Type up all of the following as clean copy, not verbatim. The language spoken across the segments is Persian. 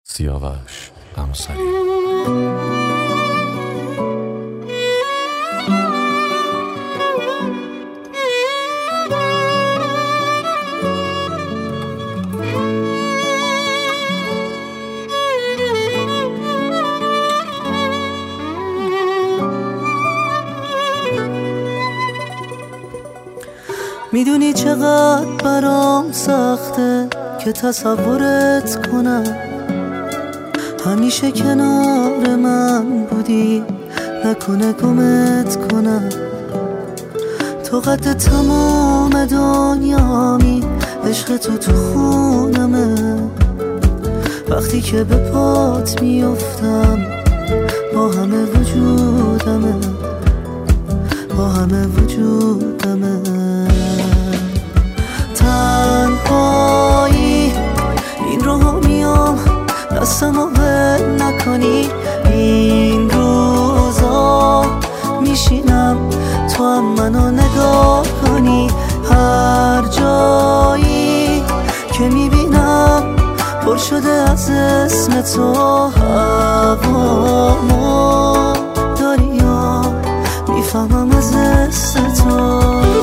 سیاوش قمصری. میدونی چقدر برام سخته که تصورت کنم، همیشه کنار من بودی، نکنه گمت کنم. تو قد تمام دنیامی، عشق تو خونمه. وقتی که به پات میافتم با همه وجودمه، با همه وجودمه. تنهایی این رو میام، دستمو ول نکنی. این روزا میشینم تو هم منو نگاه کنی. هر جایی که میبینم پر شده از اسم تو. هوامو داری یا میفهمم از اسم تو.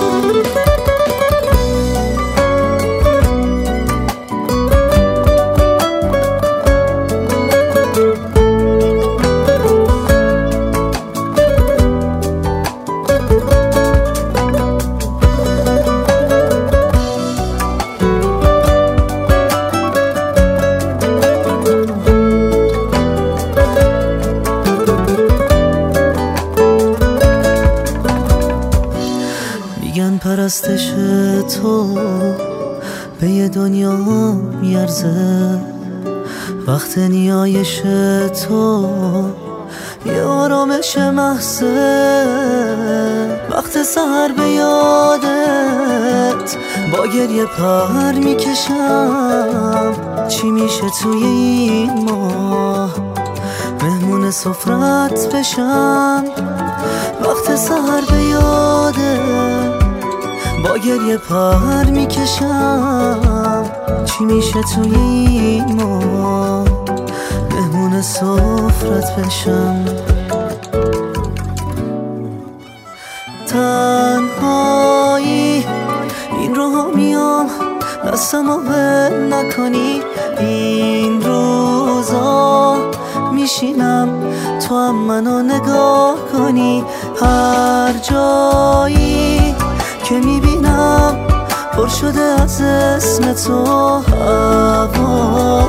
میگن پرستش تو به یه دنیا میارزه، وقت نیایش تو یه آرامش محضه. وقت سحر به یادت با گریه پر میکشم. چی میشه توی این ماه مهمون سفرت بشم. وقت سحر به یادت با گریه پر میکشم. چی میشه توی این ماه مهمون سفرت بشم. تنهایی این رو میام، دستمو ول نکنی. این روزا میشینم تو هم منو نگاه کنی. هر جایی که میبینم پر شده از اسم تو. هوا